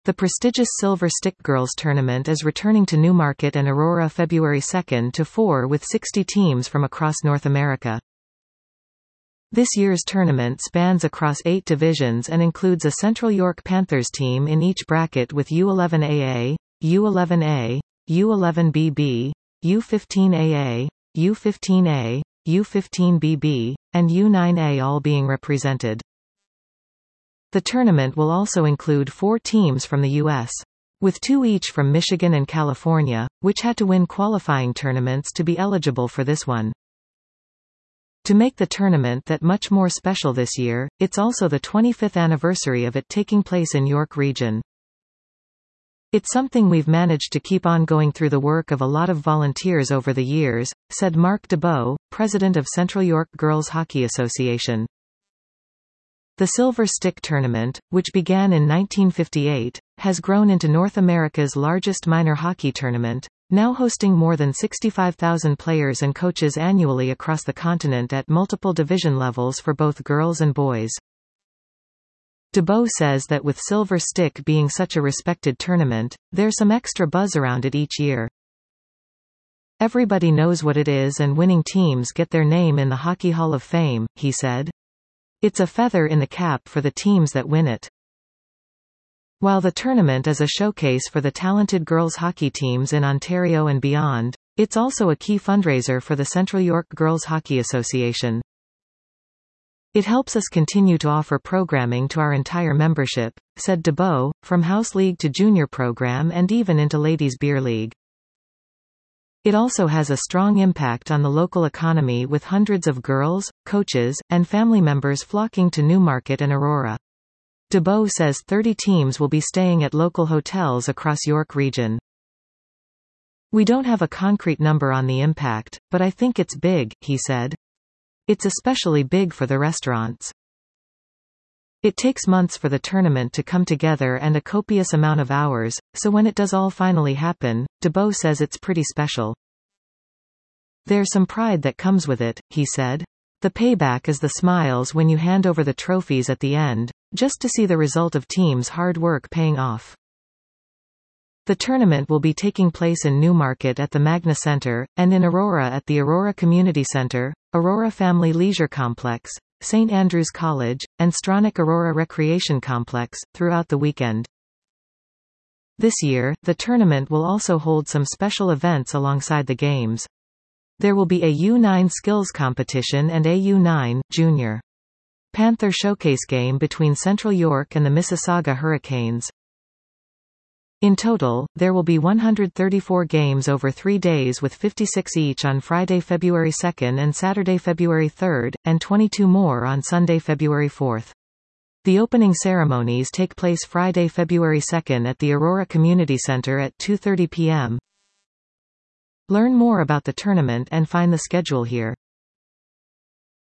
The prestigious Silver Stick Girls Tournament is returning to Newmarket and Aurora February 2 to 4 with 60 teams from across North America. This year's tournament spans across 8 divisions and includes a Central York Panthers team in each bracket with U11AA, U11A, U11BB, U15AA, U15A, U15BB, and U9A all being represented. The tournament will also include 4 teams from the U.S., with 2 each from Michigan and California, which had to win qualifying tournaments to be eligible for this one. To make the tournament that much more special this year, it's also the 25th anniversary of it taking place in York Region. It's something we've managed to keep on going through the work of a lot of volunteers over the years, said Mark DeBow, president of Central York Girls Hockey Association. The Silver Stick Tournament, which began in 1958, has grown into North America's largest minor hockey tournament, now hosting more than 65,000 players and coaches annually across the continent at multiple division levels for both girls and boys. DeBow says that with Silver Stick being such a respected tournament, there's some extra buzz around it each year. Everybody knows what it is and winning teams get their name in the Hockey Hall of Fame, he said. It's a feather in the cap for the teams that win it. While the tournament is a showcase for the talented girls hockey teams in Ontario and beyond, it's also a key fundraiser for the Central York Girls Hockey Association. It helps us continue to offer programming to our entire membership, said DeBow, from House League to Junior program and even into Ladies Beer League. It also has a strong impact on the local economy with hundreds of girls, coaches, and family members flocking to Newmarket and Aurora. DeBow says 30 teams will be staying at local hotels across York Region. We don't have a concrete number on the impact, but I think it's big, he said. It's especially big for the restaurants. It takes months for the tournament to come together and a copious amount of hours, so when it does all finally happen, DeBow says it's pretty special. There's some pride that comes with it, he said. The payback is the smiles when you hand over the trophies at the end, just to see the result of teams' hard work paying off. The tournament will be taking place in Newmarket at the Magna Centre, and in Aurora at the Aurora Community Centre, Aurora Family Leisure Complex, St. Andrews College, and Stronach Aurora Recreation Complex, throughout the weekend. This year, the tournament will also hold some special events alongside the games. There will be a U9 skills competition and a U9 Junior Panther showcase game between Central York and the Mississauga Hurricanes. In total, there will be 134 games over 3 days with 56 each on Friday, February 2 and Saturday, February 3, and 22 more on Sunday, February 4. The opening ceremonies take place Friday, February 2 at the Aurora Community Centre at 2:30 p.m. Learn more about the tournament and find the schedule here.